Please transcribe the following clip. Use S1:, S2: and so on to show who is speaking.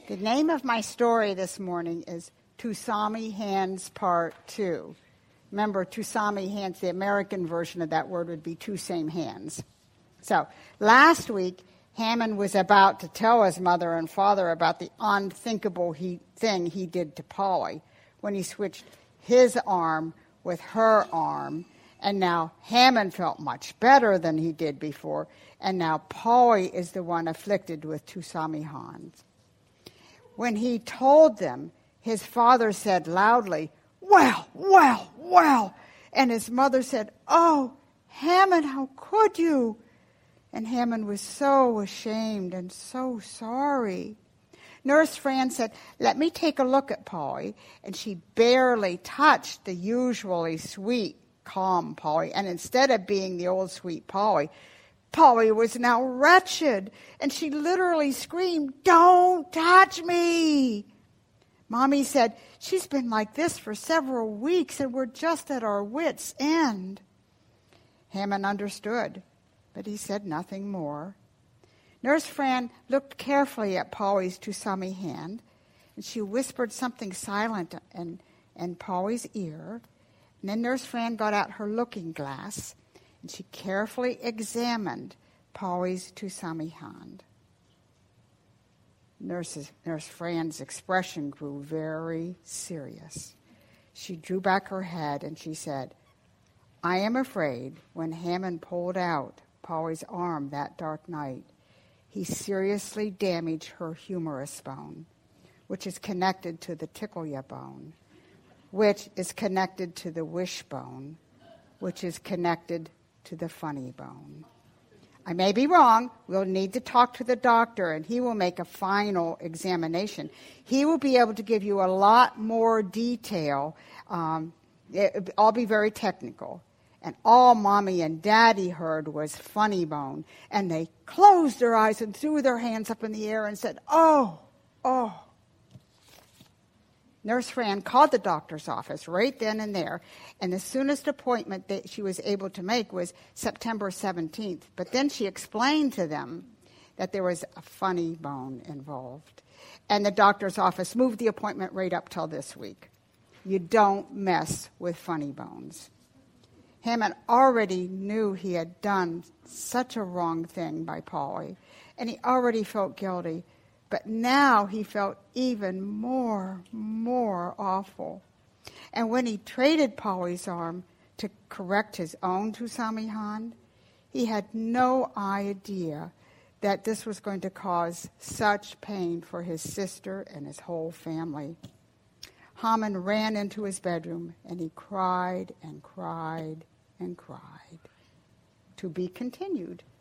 S1: The name of my story this morning is Tusami Hands Part 2. Remember, Tusami Hands, the American version of that word would be two same hands. So, last week, Hammond was about to tell his mother and father about the unthinkable thing he did to Polly when he switched his arm with her arm. And now Hammond felt much better than he did before. And now Polly is the one afflicted with Tusami Hands. When he told them, his father said loudly, "Well, well, well." And his mother said, "Oh, Hammond, how could you?" And Hammond was so ashamed and so sorry. Nurse Fran said, "Let me take a look at Polly." And she barely touched the usually sweet, calm Polly. And instead of being the old sweet Polly, Polly was now wretched, and she literally screamed, "Don't touch me!" Mommy said, "She's been like this for several weeks, and we're just at our wits' end." Hammond understood, but he said nothing more. Nurse Fran looked carefully at Polly's Tusami hand, and she whispered something silent in Polly's ear. And then Nurse Fran got out her looking glass, and she carefully examined Polly's Tusami hand. Nurse Fran's expression grew very serious. She drew back her head and she said, "I am afraid when Hammond pulled out Polly's arm that dark night, he seriously damaged her humerus bone, which is connected to the tickle-ya bone, which is connected to the wishbone, which is connected to the funny bone. I may be wrong. We'll need to talk to the doctor, and he will make a final examination. He will be able to give you a lot more detail. I'll be very technical." And all Mommy and Daddy heard was funny bone. And they closed their eyes and threw their hands up in the air and said, "Oh, oh." Nurse Fran called the doctor's office right then and there, and the soonest appointment that she was able to make was September 17th. But then she explained to them that there was a funny bone involved. And the doctor's office moved the appointment right up till this week. You don't mess with funny bones. Hammond already knew he had done such a wrong thing by Polly, and he already felt guilty. But now he felt even more awful. And when he traded Polly's arm to correct his own Tusami hand, he had no idea that this was going to cause such pain for his sister and his whole family. Hammond ran into his bedroom, and he cried and cried and cried. To be continued.